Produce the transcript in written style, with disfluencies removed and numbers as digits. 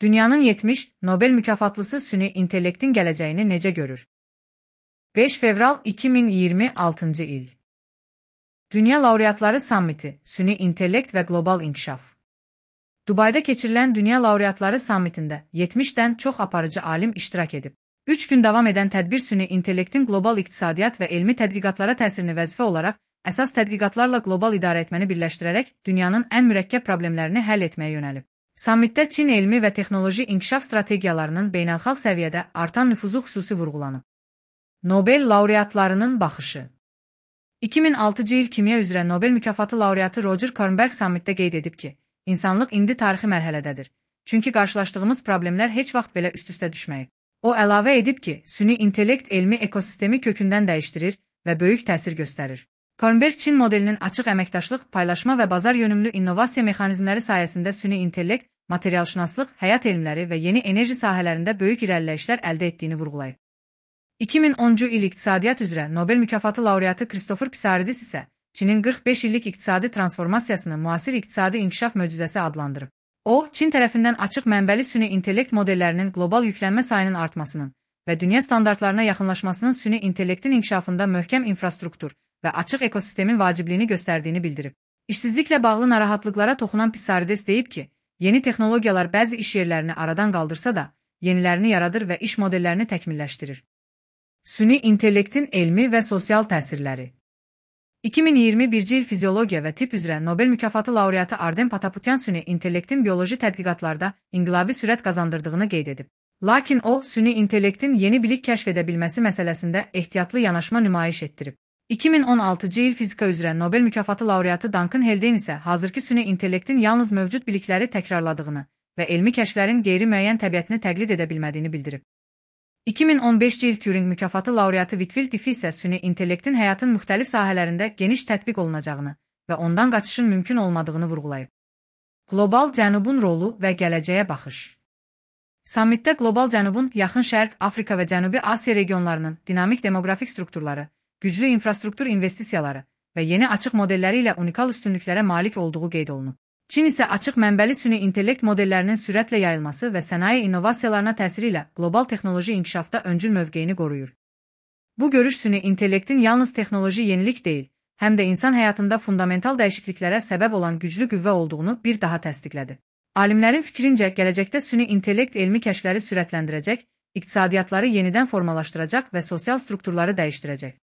Dünyanın 70 Nobel mükafatlısı süni intellektin gələcəyini necə görür? 5 fevral 2026 il. Dünya Laureatları Sammiti, Süni İntellekt və Qlobal İnkişaf. Dubayda keçirilən Dünya Laureatları Sammitində 70-dən çox aparıcı alim iştirak edib. 3 gün davam edən tədbir süni intellektin qlobal iqtisadiyyat və elmi tədqiqatlara təsirini vəzifə olaraq, əsas tədqiqatlarla qlobal idarə etməni birləşdirərək dünyanın ən mürəkkəb problemlərini həll etməyə yönəlib. Sammitdə Çin elmi və texnoloji inkişaf strategiyalarının beynəlxalq səviyyədə artan nüfuzu xüsusi vurğulanıb. Nobel laureatlarının baxışı. 2006-cı il kimya üzrə Nobel mükafatı laureatı Roger Kornberg sammitdə qeyd edib ki, insanlıq indi tarixi mərhələdədir. Çünki qarşılaşdığımız problemlər heç vaxt belə üst-üstə düşməyib. O əlavə edib ki, süni intellekt elmi ekosistemi kökündən dəyişdirir və böyük təsir göstərir. Kornberg Çin modelinin açıq əməkdaşlıq, paylaşma və bazar yönümlü innovasiya mexanizmləri sayəsində süni intellekt, materialşünaslıq, həyat elmləri və yeni enerji sahələrində böyük irəliləyişlər əldə etdiyini vurğulayıb. 2010-cu il iqtisadiyyat üzrə Nobel mükafatı laureatı Christopher Pissarides isə Çinin 45 illik iqtisadi transformasiyasını müasir iqtisadi inkişaf möcüzəsi adlandırıb. O, Çin tərəfindən açıq mənbəli süni intellekt modellərinin qlobal yüklənmə sayının artmasının və dünya standartlarına yaxınlaşmasının süni intellektin inkişafında möhkəm infrastruktur və açıq ekosistemin vacibliyini göstərdiyini bildirib. İşsizliklə bağlı narahatlıqlara toxunan Pissarides deyib ki, yeni texnologiyalar bəzi iş yerlərini aradan qaldırsa da, yenilərini yaradır və iş modellərini təkmilləşdirir. Süni intellektin elmi və sosial təsirləri. 2021-ci il fiziologiya və tibb üzrə Nobel mükafatı laureatı Ardem Pataputyan süni intellektin bioloji tədqiqatlarda inqilabi sürət qazandırdığını qeyd edib. Lakin o, süni intellektin yeni bilik kəşf edə bilməsi məsələsində ehtiyatlı yanaşma nümayiş etdirib. 2016-cı il fizika üzrə Nobel mükafatı laureatı Duncan Haldane isə hazırki süni intellektin yalnız mövcud bilikləri təkrarladığını və elmi kəşflərin qeyri-müəyyən təbiətini təqlid edə bilmədiyini bildirib. 2015-ci il Turing mükafatı laureatı Whitfield Diffie isə süni intellektin həyatın müxtəlif sahələrində geniş tətbiq olunacağını və ondan qaçışın mümkün olmadığını vurğulayıb. Qlobal Cənubun rolu və gələcəyə baxış. Sammitdə Qlobal Cənubun Yaxın Şərq, Afrika və Cənubi Asiya regionlarının dinamik demoqrafik strukturları, güclü infrastruktur investisiyaları və yeni açıq modelləri ilə unikal üstünlüklərə malik olduğu qeyd olunub. Çin isə açıq mənbəli süni intellekt modellərinin sürətlə yayılması və sənaye innovasiyalarına təsiri ilə qlobal texnoloji inkişafda öncül mövqeyini qoruyur. Bu görüş süni intellektin yalnız texnoloji yenilik deyil, həm də insan həyatında fundamental dəyişikliklərə səbəb olan güclü qüvvə olduğunu bir daha təsdiqlədi. Alimlərin fikrincə, gələcəkdə süni intellekt elmi kəşfləri sürətləndirəcək, iqtisadiyyatları yenidən formalaşdıracaq və sosial strukturları dəyişdirəcək.